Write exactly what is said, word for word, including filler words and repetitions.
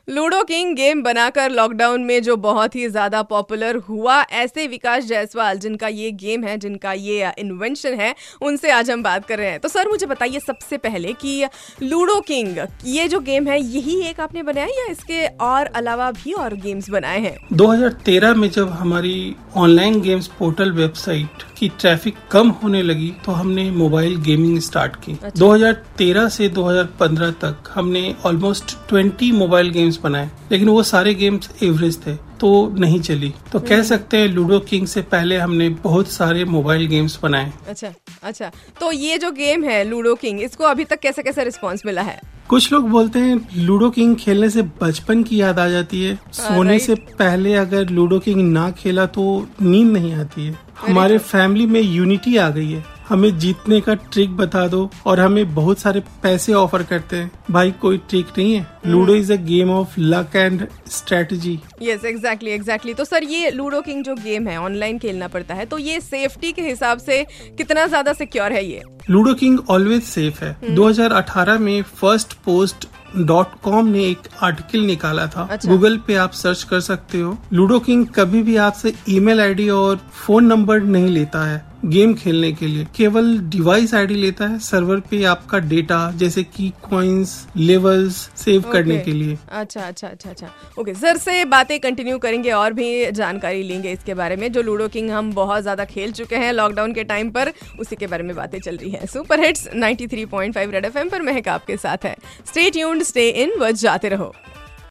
Ludo King game बनाकर lockdown में जो बहुत ही ज्यादा पॉपुलर हुआ, ऐसे विकास जायसवाल जिनका ये गेम है, जिनका ये इन्वेंशन है, उनसे आज हम बात कर रहे हैं। तो सर मुझे बताइए सबसे पहले कि लूडो किंग ये जो गेम है यही एक आपने बनाया या इसके और अलावा भी और गेम्स बनाए हैं? दो हज़ार तेरह में जब हमारी ऑनलाइन गेम्स पोर्टल वेबसाइट की ट्रैफिक कम होने लगी तो हमने मोबाइल गेमिंग स्टार्ट की। अच्छा। दो हज़ार तेरह से दो हज़ार पंद्रह तक हमने ऑलमोस्ट बीस मोबाइल गेम्स बनाए, लेकिन वो सारे गेम्स एवरेज थे तो नहीं चली। तो कह सकते हैं लूडो किंग से पहले हमने बहुत सारे मोबाइल गेम्स बनाए। अच्छा अच्छा, तो ये जो गेम है लूडो किंग, इसको अभी तक कैसे कैसे रिस्पॉन्स मिला है? कुछ लोग बोलते हैं लूडो किंग खेलने से बचपन की याद आ जाती है, सोने से पहले अगर लूडो किंग ना खेला तो नींद नहीं आती है। हमारे फैमिली में यूनिटी आ गई है, हमें जीतने का ट्रिक बता दो और हमें बहुत सारे पैसे ऑफर करते हैं। भाई कोई ट्रिक नहीं है, Ludo is a game of luck and strategy. Yes exactly exactly. तो सर ये लूडो किंग जो गेम है ऑनलाइन खेलना पड़ता है, तो ये सेफ्टी के हिसाब से कितना ज्यादा सिक्योर है ये? लूडो किंग ऑलवेज सेफ है। दो हज़ार अठारह में फर्स्ट पोस्ट डॉट कॉम ने एक आर्टिकल निकाला था। अच्छा। गूगल पे आप सर्च कर सकते हो। लूडो किंग कभी भी आपसे ईमेल आईडी और फोन नंबर नहीं लेता है गेम खेलने के लिए, केवल डिवाइस आईडी लेता है सर्वर पे आपका डेटा जैसे कि कॉइन्स, लेवल्स सेव okay. करने के लिए। अच्छा अच्छा अच्छा अच्छा ओके okay. सर से बातें कंटिन्यू करेंगे और भी जानकारी लेंगे इसके बारे में। जो लूडो किंग हम बहुत ज्यादा खेल चुके हैं लॉकडाउन के टाइम पर, उसी के बारे में बातें चल रही है। सुपर हिट्स तिरानवे पॉइंट पाँच रेड एफएम पर महक आपके साथ है। स्टे ट्यून्ड, स्टे इन, बच जाते रहो।